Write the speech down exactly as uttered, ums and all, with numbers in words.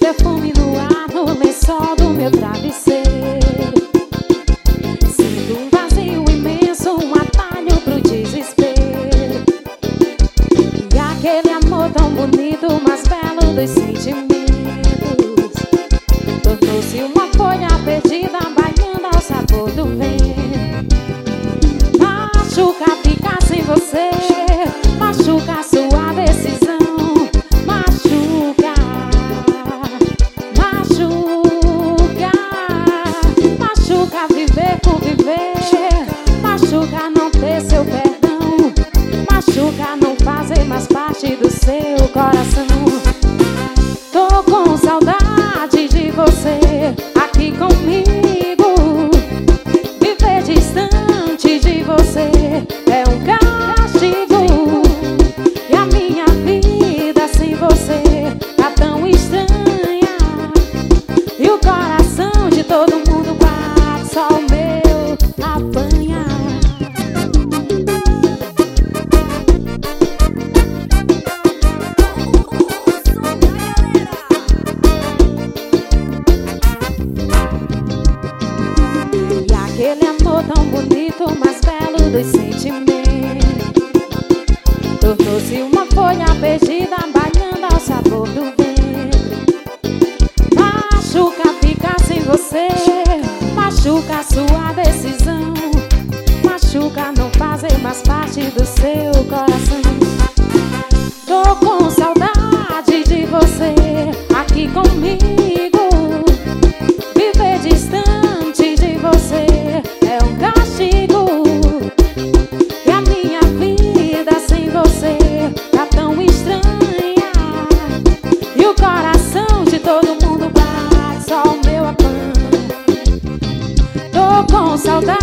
perfume no ar, no lençol do meu travesseiro. Sinto um vazio imenso, um atalho pro desespero. E aquele amor tão bonito, mais belo dos sentimentos, tornou-se uma folha perdida, banhando ao sabor do vento. Machuca ficar sem você, machuca a sua decisão. Machuca, machuca, machuca viver por viver, machuca não ter seu perdão, machuca não fazer mais parte do seu coração. Tô com saudade de você aqui comigo. Viver distante de você é um castigo. E a minha vida sem você tá tão estranha. E o coração de todo mundo bate, só o meu apanha. E aquele amor tão bonito, mais belo dos sentimentos, tornou-se uma folha perdida, banhando ao sabor do vento. Machuca ficar sem você, machuca a sua decisão, machuca não fazer mais parte do seu coração. Tô com saudade de você aqui comigo. Viver distante de você é um castigo. E a minha vida sem você tá tão estranha. E o coração de todo mundo bate, só o meu apanha. Tô com saudade